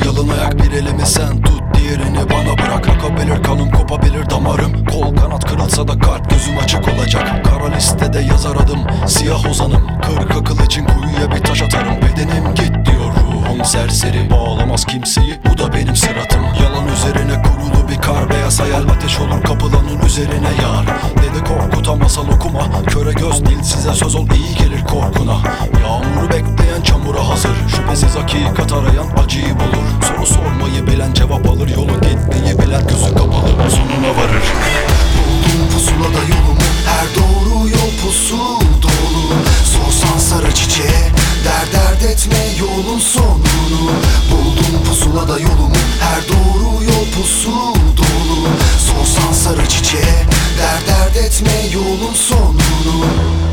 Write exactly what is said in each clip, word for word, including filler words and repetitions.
Yalın ayak bir elimi sen tut, diğerini bana bırak. Akabilir kanım, kopabilir damarım. Kol kanat kırılsa da kalp gözüm açık olacak. Kara listede yazar adım, siyah ozanım. Kırk akıl için kuyuya bir taş atarım. Bedenim git diyor, ruhum serseri. Bağlamaz kimseyi, bu da benim sıratım. Yalan üzerine kurulu bir kar, beyaz hayal ateş olur kapılanın üzerine yar. Dede korkutan masal okuma, köre göz değil size söz ol, iyi gelir korkuna. Yağmuru bekleyen çamura hazır, şüphesiz hakikat arayan acıyı bulur. Soru sormayı bilen cevap alır, yolu gitmeyi bilen gözü kapalı sonuna varır. Buldum pusulada yolumu, her doğru yol pusu dolu. Sorsan sarı çiçeğe, der dert etme yolun sonunu. Buldum pusulada yolumu, her doğru yol pusu dolu. Sorsan sarı çiçeğe, der dert etme yolun sonunu.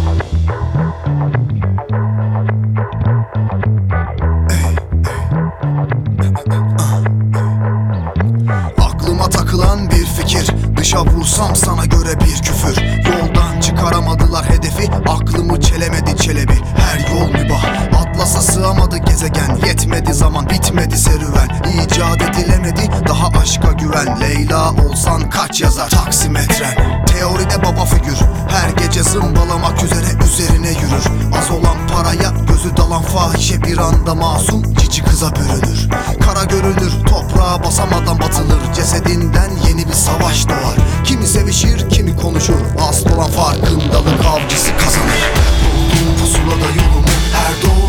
Aklıma takılan bir fikir, dışa vursam sana göre bir küfür. Yoldan çıkaramadılar hedefi, aklımı çelemedi çelebi. Her yol mübah, atlasa sığamadı gezegen. Yetmedi zaman, bitmedi serüven. İcat edilemedi daha aşka güven. Leyla olsan kaç yazar taksimetren. Teoride baba figür, her gece zımbalamak üzere üzerine yürür. Az olan paraya gözü dalan fahişe bir anda masum cici kıza bürünür. Kara görünür, toprağa basamadan batılır. Cesedinden yeni bir savaş doğar. Kimi sevişir, kimi konuşur. Asıl olan farkındalık avcısı kazanır. Buldum pusulada yolumu, her doğru